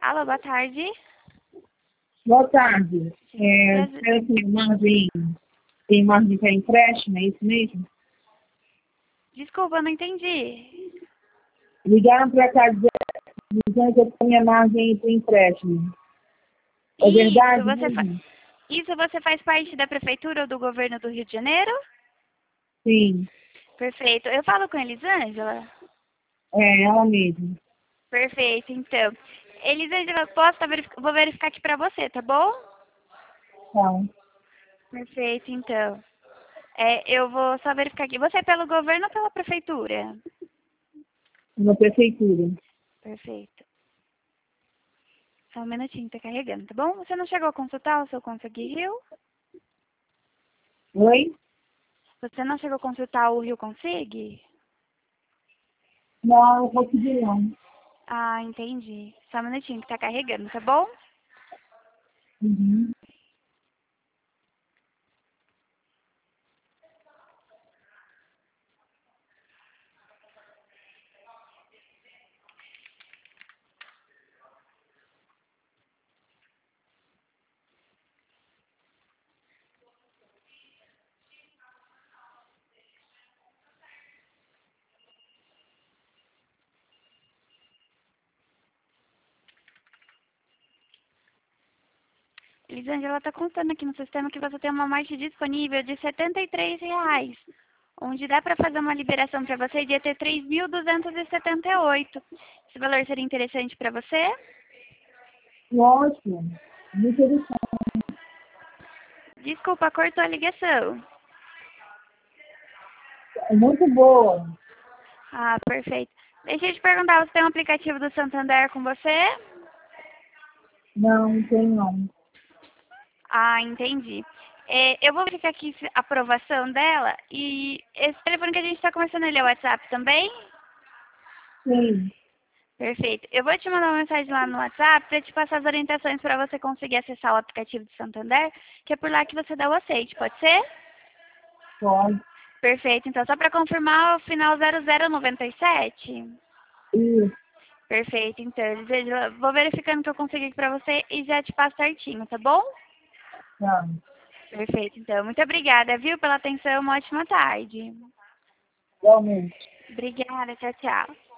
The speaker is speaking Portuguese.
Alô, boa tarde. Boa tarde. Espero que tem margem para empréstimo, é isso mesmo? Desculpa, não entendi. Ligaram para cá dizendo que eu tenho margem para empréstimo. É verdade mesmo? Isso você faz parte da prefeitura ou do governo do Rio de Janeiro? Sim, Perfeito. Eu falo com a Elisângela? é ela mesma. Perfeito, então. Elisângela, vou verificar aqui pra você, tá bom? Tá. Perfeito, então. Eu vou só verificar aqui. Você é pelo governo ou pela prefeitura? Na prefeitura. Perfeito. Só um minutinho, tá carregando, tá bom? Você não chegou a consultar o seu Consegui Rio? Oi? Você não chegou a consultar o Rio Consegui? Não, eu vou pedir não. Ah, entendi. Só um minutinho que tá carregando, tá bom? Uhum. Elisângela, tá constando aqui no sistema que você tem uma margem disponível de R$ 73, onde dá para fazer uma liberação para você de até 3.278. Esse valor seria interessante para você? Ótimo. Muito interessante. Desculpa, cortou a ligação. É muito boa. Ah, perfeito. Deixa eu te perguntar, você tem um aplicativo do Santander com você? Não tem não. Ah, entendi. Eu vou verificar aqui a aprovação dela e esse telefone que a gente está conversando, ele é o WhatsApp também? Sim. Perfeito. Eu vou te mandar uma mensagem lá no WhatsApp para te passar as orientações para você conseguir acessar o aplicativo do Santander, que é por lá que você dá o aceite, pode ser? Pode. Perfeito. Então, só para confirmar, o final 0097? Isso. Perfeito. Então, eu vou verificando o que eu consegui aqui para você e já te passo certinho, tá bom? Tá. Perfeito. Então, muito obrigada, viu, pela atenção. Uma ótima tarde. Igualmente. Obrigada. Tchau, tchau.